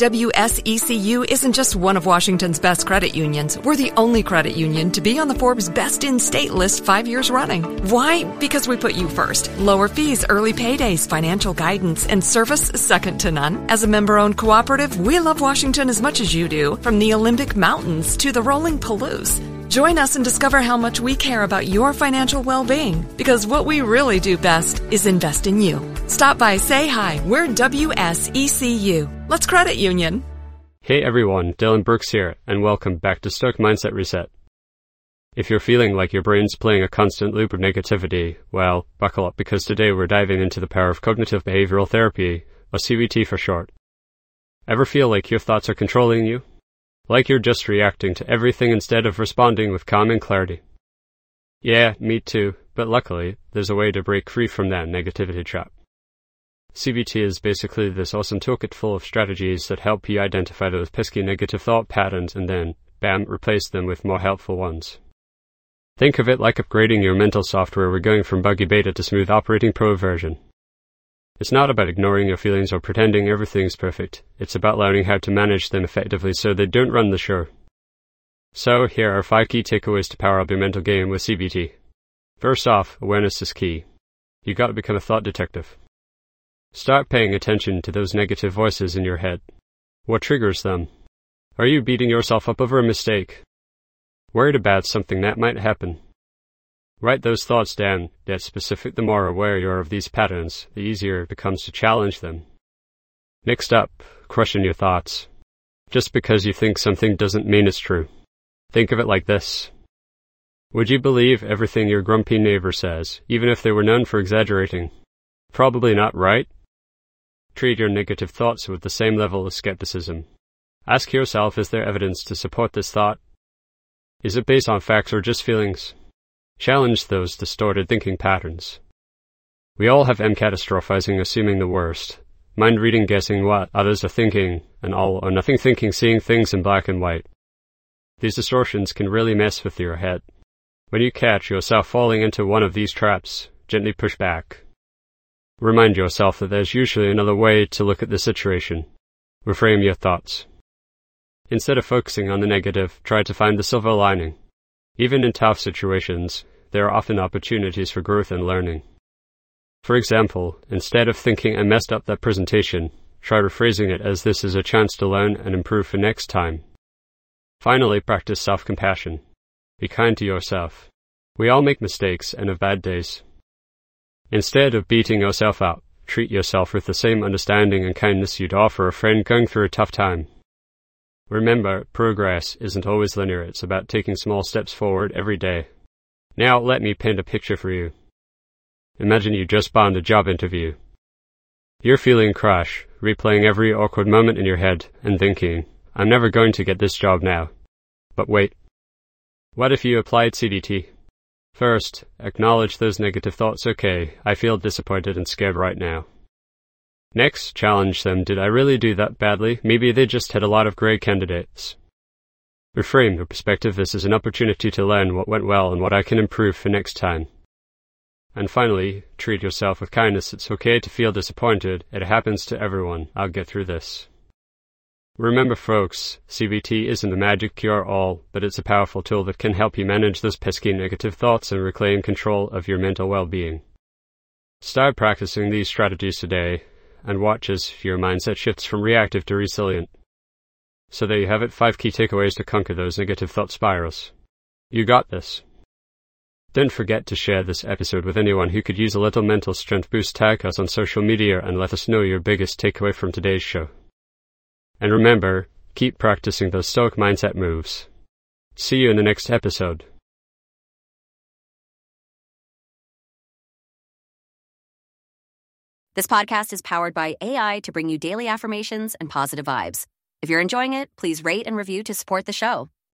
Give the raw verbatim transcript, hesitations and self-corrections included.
W S E C U isn't just one of Washington's best credit unions. We're the only credit union to be on the Forbes Best in State list five years running. Why? Because we put you first. Lower fees, early paydays, financial guidance, and service second to none. As a member-owned cooperative, we love Washington as much as you do, from the Olympic Mountains to the rolling Palouse. Join us and discover how much we care about your financial well-being, because what we really do best is invest in you. Stop by, say hi. We're W S E C U. Let's credit union. Hey everyone, Dylan Brooks here, and welcome back to Stoic Mindset Reset. If you're feeling like your brain's playing a constant loop of negativity, well, buckle up, because today we're diving into the power of cognitive behavioral therapy, or C B T for short. Ever feel like your thoughts are controlling you? Like you're just reacting to everything instead of responding with calm and clarity? Yeah, me too, but luckily, there's a way to break free from that negativity trap. C B T is basically this awesome toolkit full of strategies that help you identify those pesky negative thought patterns and then, bam, replace them with more helpful ones. Think of it like upgrading your mental software. We're going from buggy beta to smooth operating pro version. It's not about ignoring your feelings or pretending everything's perfect. It's about learning how to manage them effectively so they don't run the show. So, here are five key takeaways to power up your mental game with C B T. First off, awareness is key. You gotta become a thought detective. Start paying attention to those negative voices in your head. What triggers them? Are you beating yourself up over a mistake? Worried about something that might happen? Write those thoughts down. Get specific. The more aware you are of these patterns, the easier it becomes to challenge them. Next up, question your thoughts. Just because you think something doesn't mean it's true. Think of it like this. Would you believe everything your grumpy neighbor says, even if they were known for exaggerating? Probably not, right? Treat your negative thoughts with the same level of skepticism. Ask yourself, is there evidence to support this thought? Is it based on facts or just feelings? Challenge those distorted thinking patterns. We all have M catastrophizing, assuming the worst, mind reading, guessing what others are thinking, and all or nothing thinking, seeing things in black and white. These distortions can really mess with your head. When you catch yourself falling into one of these traps, gently push back. Remind yourself that there's usually another way to look at the situation. Reframe your thoughts. Instead of focusing on the negative, try to find the silver lining. Even in tough situations, there are often opportunities for growth and learning. For example, instead of thinking I messed up that presentation, try rephrasing it as this is a chance to learn and improve for next time. Finally, practice self-compassion. Be kind to yourself. We all make mistakes and have bad days. Instead of beating yourself up, treat yourself with the same understanding and kindness you'd offer a friend going through a tough time. Remember, progress isn't always linear. It's about taking small steps forward every day. Now, let me paint a picture for you. Imagine you just bombed a job interview. You're feeling crush, replaying every awkward moment in your head, and thinking, I'm never going to get this job now. But wait. What if you applied C B T? First, acknowledge those negative thoughts. Okay, I feel disappointed and scared right now. Next, challenge them. Did I really do that badly? Maybe they just had a lot of great candidates. Reframe your perspective. This is an opportunity to learn what went well and what I can improve for next time. And finally, treat yourself with kindness. It's okay to feel disappointed. It happens to everyone. I'll get through this. Remember, folks, C B T isn't a magic cure-all, but it's a powerful tool that can help you manage those pesky negative thoughts and reclaim control of your mental well-being. Start practicing these strategies today, and watch as your mindset shifts from reactive to resilient. So there you have it, five key takeaways to conquer those negative thought spirals. You got this. Don't forget to share this episode with anyone who could use a little mental strength boost. Tag us on social media and let us know your biggest takeaway from today's show. And remember, keep practicing those stoic mindset moves. See you in the next episode. This podcast is powered by A I to bring you daily affirmations and positive vibes. If you're enjoying it, please rate and review to support the show.